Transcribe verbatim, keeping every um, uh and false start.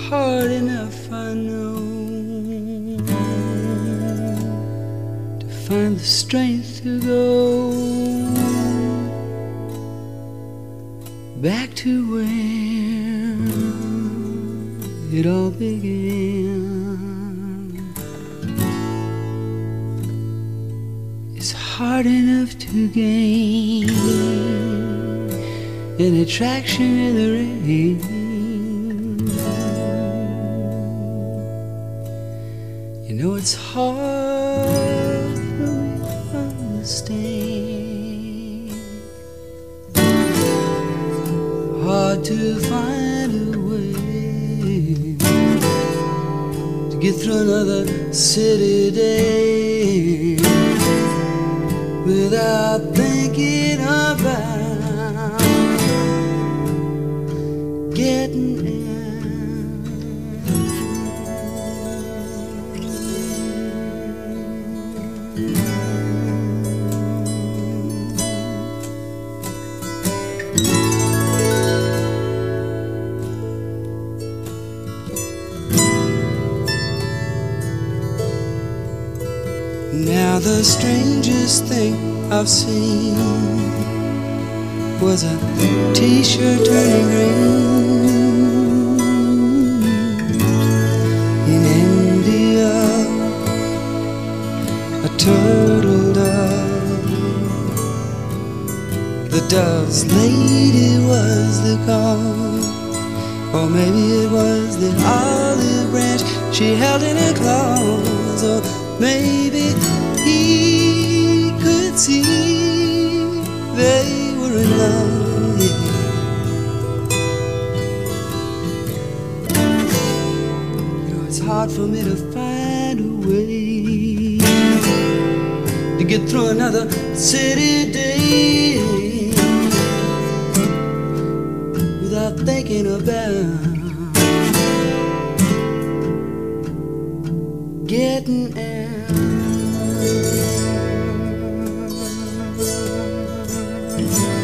hard enough, I know, to find the strength to go back to where it all began. It's hard enough to gain an attraction in the rain. You know it's hard for me to understand, hard to find a way to get through another city day without thinking about getting out. Now the strangest thing I've seen was a t-shirt turning green in India, a turtle dove. The dove's lady was the cause, or maybe it was the olive branch she held in her claws, or maybe he could see they were in love, yeah. You know, it's hard for me to find a way to get through another city day without thinking about getting out. Thank you.